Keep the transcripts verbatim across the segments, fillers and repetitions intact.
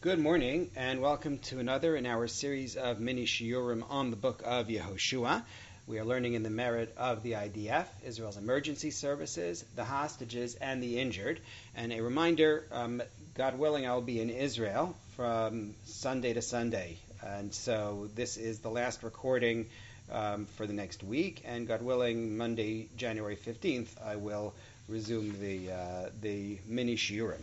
Good morning, and welcome to another in our series of mini shiurim on the book of Yehoshua. We are learning in the merit of the I D F, Israel's emergency services, the hostages, and the injured. And a reminder, um, God willing, I'll be in Israel from Sunday to Sunday. And so this is the last recording um, for the next week, and God willing, Monday, January fifteenth, I will resume the, uh, the mini shiurim.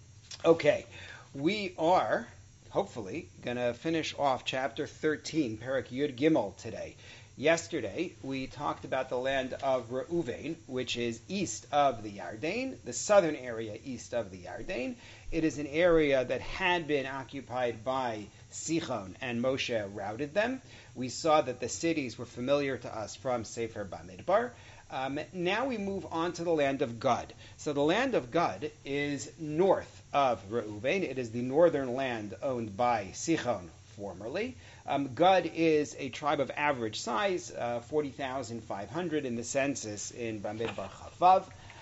Okay. We are, hopefully, going to finish off chapter thirteen, Perek Yud Gimel, today. Yesterday, we talked about the land of Reuven, which is east of the Yarden, the southern area east of the Yarden. It is an area that had been occupied by Sichon, and Moshe routed them. We saw that the cities were familiar to us from Sefer Bamidbar. Um, now we move on to the land of Gad. So the land of Gad is north of Reuven. It is the northern land owned by Sichon formerly. Um, Gad is a tribe of average size, uh, forty thousand five hundred in the census in Bamidbar Chavav.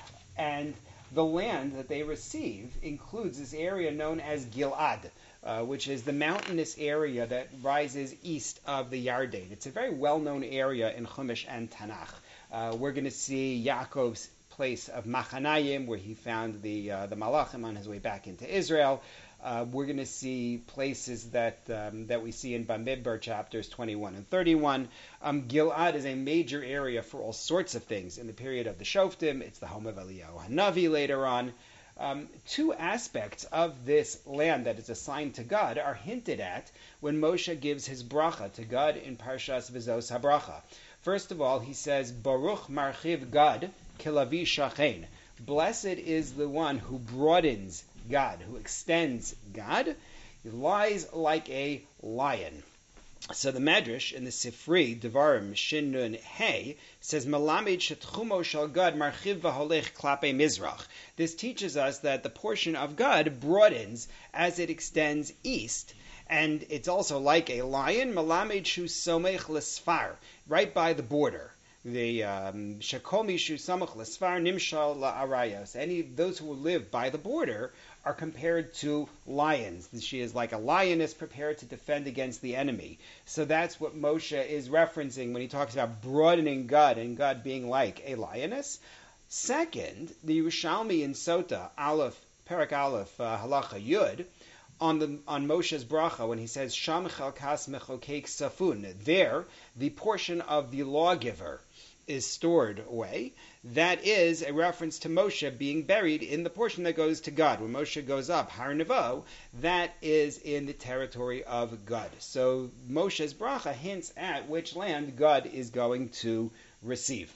And the land that they receive includes this area known as Gilad, uh, which is the mountainous area that rises east of the Yarden. It's a very well-known area in Chumash and Tanakh. Uh, we're going to see Yaakov's place of Machanayim, where he found the uh, the Malachim on his way back into Israel. Uh, we're going to see places that um, that we see in Bamidbar chapters twenty-one and thirty-one. Um, Gilad is a major area for all sorts of things. In the period of the Shoftim, it's the home of Eliyahu Hanavi later on. Um, two aspects of this land that is assigned to God are hinted at when Moshe gives his bracha to God in Parshas V'zos HaBracha. First of all, he says, Baruch Marchiv Gad Kilavi Shachen. Blessed is the one who broadens God, who extends God. He lies like a lion. So the Medrash in the Sifri, Devarim, Shin Nun Hey, says, Melamed Shetchumo Shal Gad Marchiv V'holech Klape Mizrach. This teaches us that the portion of God broadens as it extends east. And it's also like a lion, Melamed Shu Somech L'Sfar, right by the border. The Shakomi Shu Samach L'Sfar Nimshal La'arayos. Any those who live by the border are compared to lions. She is like a lioness prepared to defend against the enemy. So that's what Moshe is referencing when he talks about broadening God and God being like a lioness. Second, the Yerushalmi in Sota, Aleph, Perek Aleph, uh, Halacha Yud, on the on Moshe's bracha when he says Sham Chalkas Mechokek Safun. There, the portion of the lawgiver is stored away. That is a reference to Moshe being buried in the portion that goes to God. When Moshe goes up, Har Nevo, that is in the territory of Gad. So Moshe's bracha hints at which land God is going to receive.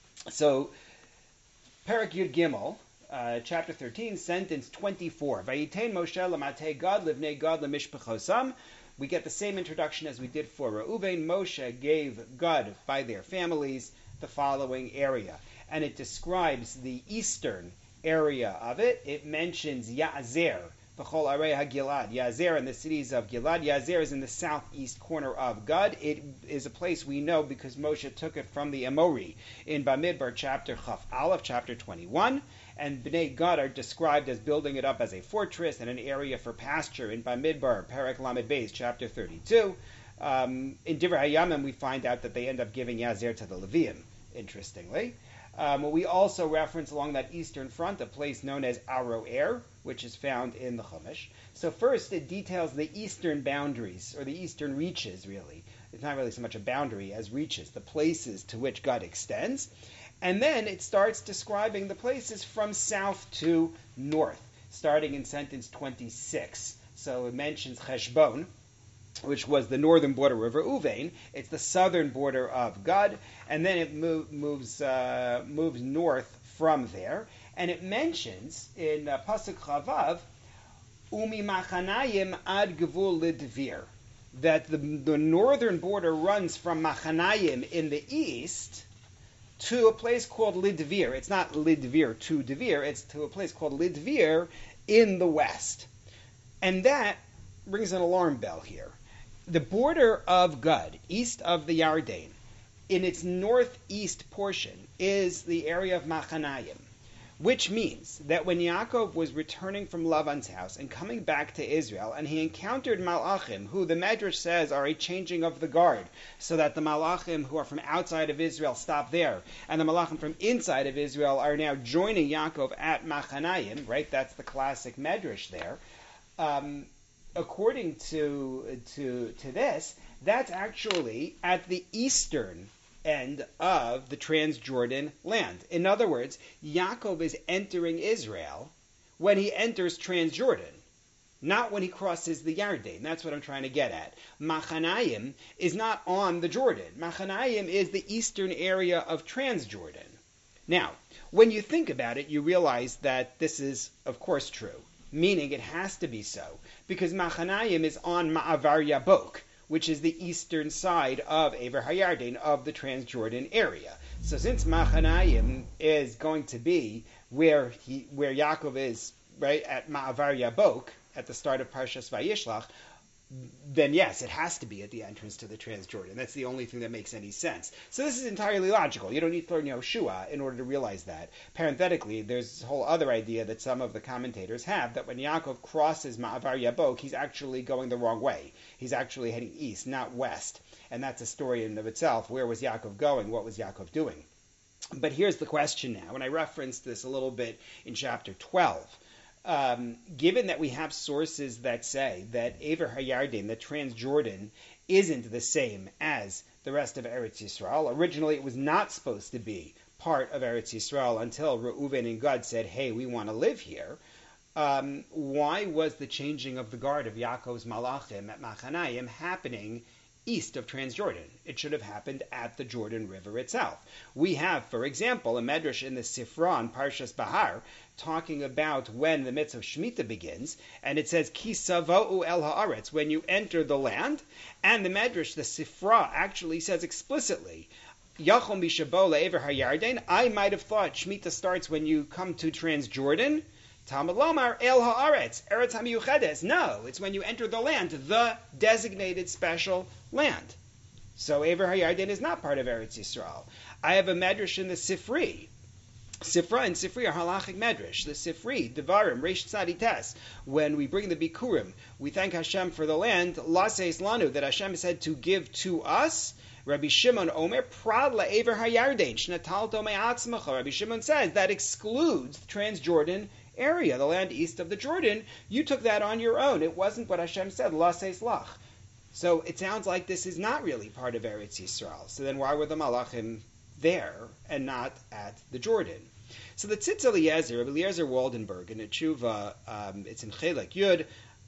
So Perek Yud Gimel, Uh, chapter thirteen, sentence twenty-four. Vayitain Moshe l'matei Gad livnei Gad lemishpachosam. We get the same introduction as we did for Reuven. Moshe gave Gad by their families the following area. And it describes the eastern area of it. It mentions Yazer, B'chol Arei HaGilad. Yazer in the cities of Gilad. Yazer is in the southeast corner of Gad. It is a place we know because Moshe took it from the Amori in Bamidbar chapter Chaf Aleph, chapter twenty-one. And Bnei Gad are described as building it up as a fortress and an area for pasture in Bamidbar, Perek Lamed Beis, chapter thirty-two. Um, in Divrei Hayamim, we find out that they end up giving Yazer to the Leviim, interestingly. Um, we also reference along that eastern front a place known as Aroer, which is found in the Chumash. So first, it details the eastern boundaries, or the eastern reaches, really. It's not really so much a boundary as reaches, the places to which God extends. And then it starts describing the places from south to north, starting in sentence twenty-six. So it mentions Cheshbon, which was the northern border of Reuven. It's the southern border of Gad, and then it move, moves uh, moves north from there. And it mentions in uh, Pasuk Chavav, Umi Machanayim ad Gevul Lidvir, that the, the northern border runs from Machanayim in the east to a place called Lidvir. It's not Lidvir to Devir, it's to a place called Lidvir in the west. And that rings an alarm bell here. The border of Gad, east of the Yarden, in its northeast portion, is the area of Machanayim. Which means that when Yaakov was returning from Lavan's house and coming back to Israel, and he encountered Malachim, who the Medrash says are a changing of the guard, so that the Malachim who are from outside of Israel stop there, and the Malachim from inside of Israel are now joining Yaakov at Machanayim, right? That's the classic Medrash there. Um, according to, to, to this, that's actually at the eastern end of the Transjordan land. In other words, Yaakov is entering Israel when he enters Transjordan, not when he crosses the Yarden. That's what I'm trying to get at. Machanayim is not on the Jordan. Machanayim is the eastern area of Transjordan. Now, when you think about it, you realize that this is, of course, true, meaning it has to be so, because Machanayim is on Ma'avar Yabok, which is the eastern side of Ever Hayarden, of the Transjordan area. So since Machanayim is going to be where he, where Yaakov is, right, at Ma'avar Yabok, at the start of Parshas Vayishlach, then yes, it has to be at the entrance to the Transjordan. That's the only thing that makes any sense. So this is entirely logical. You don't need to learn Yehoshua in order to realize that. Parenthetically, there's this whole other idea that some of the commentators have, that when Yaakov crosses Ma'avar Yabok, he's actually going the wrong way. He's actually heading east, not west. And that's a story in and of itself. Where was Yaakov going? What was Yaakov doing? But here's the question now, and I referenced this a little bit in chapter twelve. Um, given that we have sources that say that Ever Hayarden, the Transjordan, isn't the same as the rest of Eretz Yisrael. Originally, it was not supposed to be part of Eretz Yisrael until Reuven and Gad said, hey, we want to live here. Um, why was the changing of the guard of Yaakov's Malachim at Machanayim happening east of Transjordan? It should have happened at the Jordan River itself. We have, for example, a medrash in the Sifra on Parshas Bahar talking about when the mitzvah of Shemitah begins, and it says, Ki sava'u el ha'aretz, when you enter the land, and the medrash, the Sifra, actually says explicitly, Yachom b'shabo le'ever ha'yarden, I might have thought Shemitah starts when you come to Transjordan. Talmud Lomar el ha'aretz, eretz ha'miyuchedes. No, it's when you enter the land, the designated special land. So Ever Hayarden is not part of Eretz Yisrael. I have a medrash in the Sifri. Sifra and Sifri are halachic medrash. The Sifri, Devarim, Reish Tzadi Tes. When we bring the Bikurim, we thank Hashem for the land. Laseis Lanu, that Hashem said to give to us. Rabbi Shimon Omer, Prad la'ever hayarden, shnatalto me'atzmacha. Rabbi Shimon says that excludes the Transjordan area, the land east of the Jordan. You took that on your own. It wasn't what Hashem said, Laseis Lach. So it sounds like this is not really part of Eretz Yisrael. So then why were the Malachim there and not at the Jordan? So the Tzitz Eliezer, Rabbi Eliezer Waldenberg, in a tshuva, um, it's in Chelek Yud,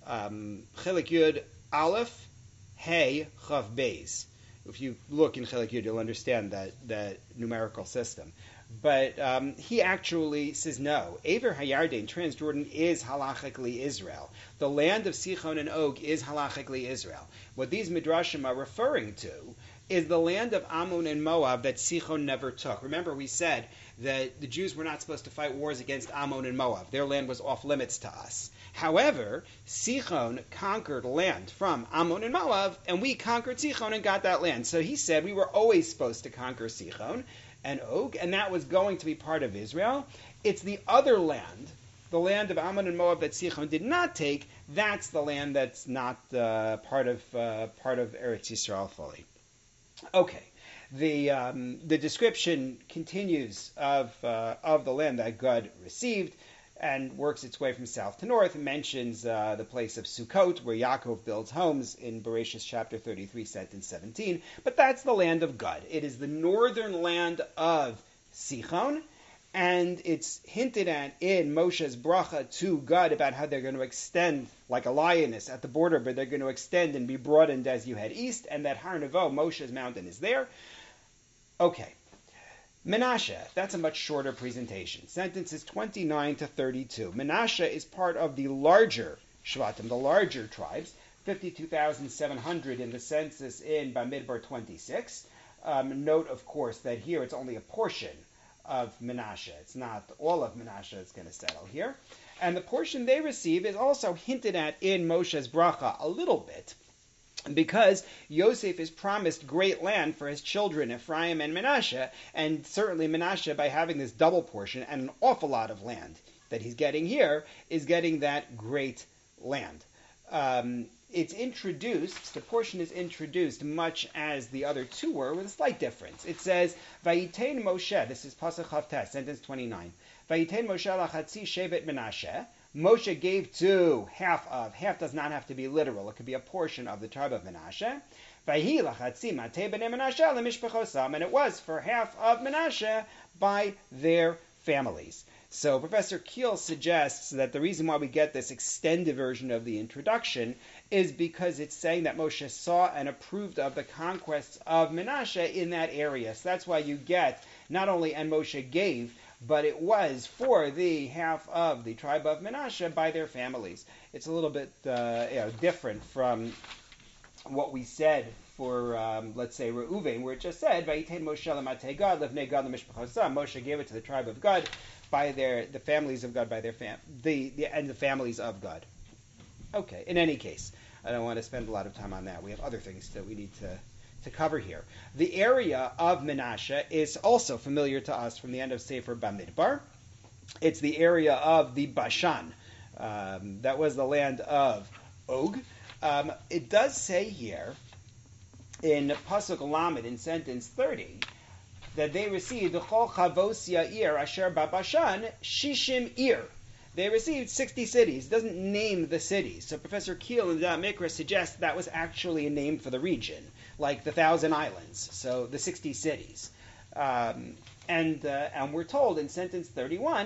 um, Chelek Yud Aleph, Hey, Chav Beis. If you look in Chelek Yud, you'll understand that, that numerical system. But um, he actually says no. Ever Hayarden, Transjordan, is halachically Israel. The land of Sichon and Og is halachically Israel. What these midrashim are referring to is the land of Ammon and Moab that Sichon never took. Remember, we said that the Jews were not supposed to fight wars against Ammon and Moab. Their land was off limits to us. However, Sichon conquered land from Ammon and Moab, and we conquered Sichon and got that land. So he said we were always supposed to conquer Sichon and Og, and that was going to be part of Israel. It's the other land, the land of Ammon and Moab that Sichon did not take. That's the land that's not uh, part of uh, part of Eretz Yisrael fully. Okay, the um, the description continues of uh, of the land that God received and works its way from south to north. It mentions uh, the place of Sukkot, where Yaakov builds homes in Bereshis chapter thirty-three, sentence seventeen. But that's the land of Gad. It is the northern land of Sichon, and it's hinted at in Moshe's bracha to Gad about how they're going to extend like a lioness at the border, but they're going to extend and be broadened as you head east, and that Har Nevo, Moshe's mountain, is there. Okay. Menashe, that's a much shorter presentation. Sentences twenty-nine to thirty-two. Menashe is part of the larger Shvatim, the larger tribes, fifty-two thousand seven hundred in the census in Bamidbar twenty-six. Um, note, of course, that here it's only a portion of Menashe. It's not all of Menashe that's going to settle here. And the portion they receive is also hinted at in Moshe's bracha a little bit. because Yosef is promised great land for his children, Ephraim and Menashe, and certainly Menashe, by having this double portion and an awful lot of land that he's getting here, is getting that great land. Um, it's introduced, the portion is introduced much as the other two were, with a slight difference. It says, Vayitein Moshe, this is Pasuk Chavtes, sentence twenty-nine, Vayitein Moshe lachatzi shevet Menashe, Moshe gave to half of, half does not have to be literal, it could be a portion of the tribe of Menashe. And it was for half of Menashe by their families. So Professor Keel suggests that the reason why we get this extended version of the introduction is because it's saying that Moshe saw and approved of the conquests of Menashe in that area. So that's why you get not only and Moshe gave, but it was for the half of the tribe of Menashe by their families. It's a little bit uh, you know, different from what we said for, um, let's say, Reuven, where it just said, Vayitein Moshe l'matei Gad, l'vnei Gad l'mishpachosam. Moshe gave it to the tribe of God by their, the families of God, by their fam, the, the and the families of God. Okay, in any case, I don't want to spend a lot of time on that. We have other things that we need to to cover here. The area of Menashe is also familiar to us from the end of Sefer Bamidbar. It's the area of the Bashan. Um, that was the land of Og. Um, it does say here in Pasuk Lamed in sentence thirty that they received Chol Chavos Yair Asher Babashan Shishim Ir. They received sixty cities. It doesn't name the cities. So Professor Keel in the Mikra suggests that was actually a name for the region, like the Thousand Islands, so the sixty cities. Um, and, uh, and we're told in sentence thirty-one,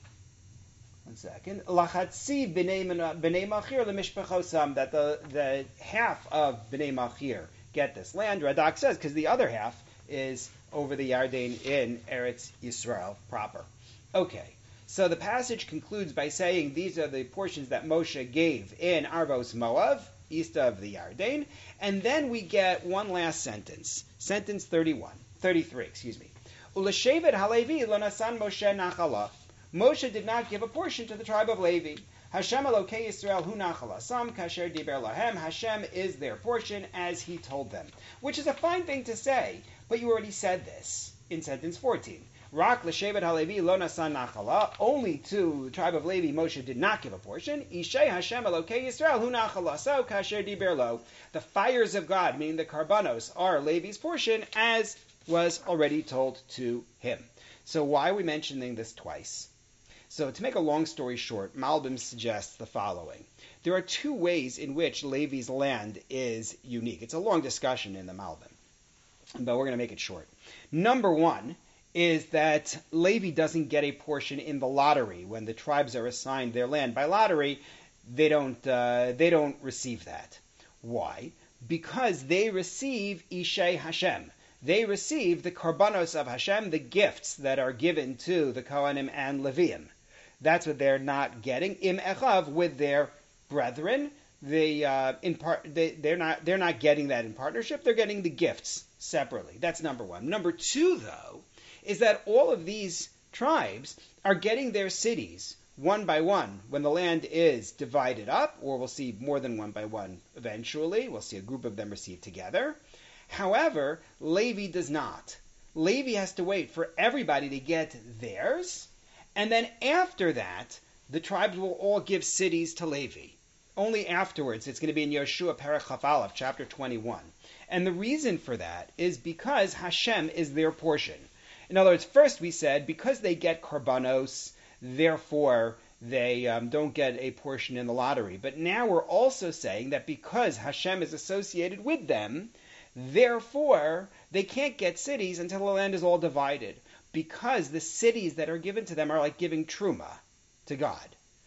one second, Lachatzi b'nei Machir l'mishpachosam, that the, the half of b'nei Machir get this land. Radak says, because the other half is over the Yarden in Eretz Yisrael proper. Okay. So the passage concludes by saying these are the portions that Moshe gave in Arvos Moav, east of the Yarden, and then we get one last sentence, sentence thirty-one, thirty-three, excuse me. U'leshevet halevi lo nasan Moshe nachala. Moshe did not give a portion to the tribe of Levi. Hashem Elokei Yisrael hu nachala sam kasher diber lahem. Hashem is their portion as he told them, which is a fine thing to say, but you already said this in sentence fourteen. Rak l'shevet halevi lo nasan nachala. Only to the tribe of Levi Moshe did not give a portion. Ishei Hashem Elokei Yisrael hu nachala so kasher diber lo. The fires of God, meaning the karbanos, are Levi's portion, as was already told to him. So why are we mentioning this twice? So to make a long story short, Malbim suggests the following. There are two ways in which Levi's land is unique. It's a long discussion in the Malbim, but we're going to make it short. Number one is that Levi doesn't get a portion in the lottery. When the tribes are assigned their land by lottery, they don't uh, they don't receive that. Why? Because they receive Ishei Hashem. They receive the karbanos of Hashem, the gifts that are given to the Kohanim and Leviim. That's what they're not getting. Im echav, with their brethren. They uh, in part they, they're not they're not getting that in partnership. They're getting the gifts separately. That's number one. Number two, though, is that all of these tribes are getting their cities one by one when the land is divided up, or we'll see more than one by one eventually. We'll see a group of them receive together. However, Levi does not. Levi has to wait for everybody to get theirs, and then after that, the tribes will all give cities to Levi. Only afterwards, it's going to be in Yoshua Perek Chaf Aleph, chapter twenty-one. And the reason for that is because Hashem is their portion. In other words, first we said, because they get karbanos, therefore they um, don't get a portion in the lottery. But now we're also saying that because Hashem is associated with them, therefore they can't get cities until the land is all divided. Because the cities that are given to them are like giving truma to God.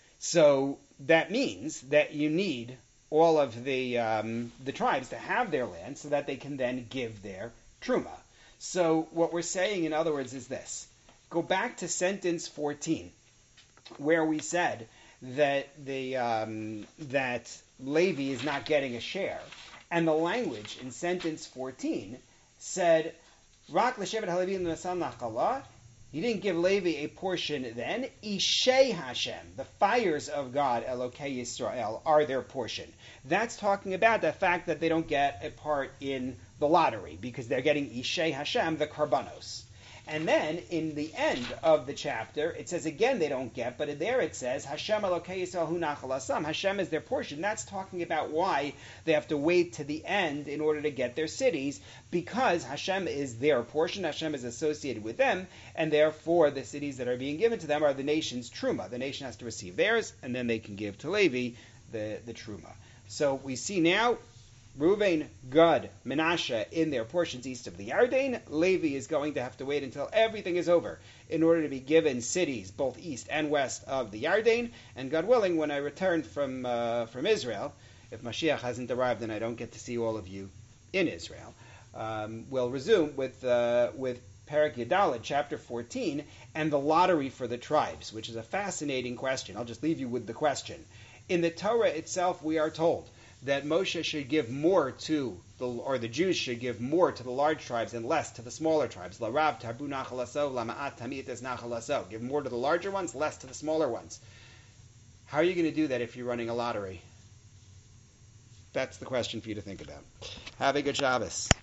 So that means that you need all of the um, the tribes to have their land so that they can then give their truma. So what we're saying, in other words, is this. Go back to sentence fourteen, where we said that the um, that Levi is not getting a share. And the language in sentence fourteen said, Rak l'shevet halevi l'nasan nachala, He didn't give Levi a portion then. Ishei Hashem, the fires of God, Elokei Yisrael, are their portion. That's talking about the fact that they don't get a part in the lottery, because they're getting Ishei Hashem, the karbanos. And then, in the end of the chapter, it says again they don't get, but there it says, Hashem Elokei Yisrael hu nachal asam. Hashem is their portion. That's talking about why they have to wait to the end in order to get their cities, because Hashem is their portion, Hashem is associated with them, and therefore the cities that are being given to them are the nation's truma. The nation has to receive theirs, and then they can give to Levi the, the truma. So we see now Reuven, Gad, Menashe in their portions east of the Yarden. Levi is going to have to wait until everything is over in order to be given cities both east and west of the Yarden. And God willing, when I return from uh, from Israel, if Mashiach hasn't arrived and I don't get to see all of you in Israel, um, we'll resume with uh, with Perek Yudaled, chapter fourteen, and the lottery for the tribes, which is a fascinating question. I'll just leave you with the question. In the Torah itself, we are told that Moshe should give more to, the, or the Jews should give more to the large tribes and less to the smaller tribes. Larav tarbu nachal aso, lama'at tamit es nachal aso. Give more to the larger ones, less to the smaller ones. How are you going to do that if you're running a lottery? That's the question for you to think about. Have a good Shabbos.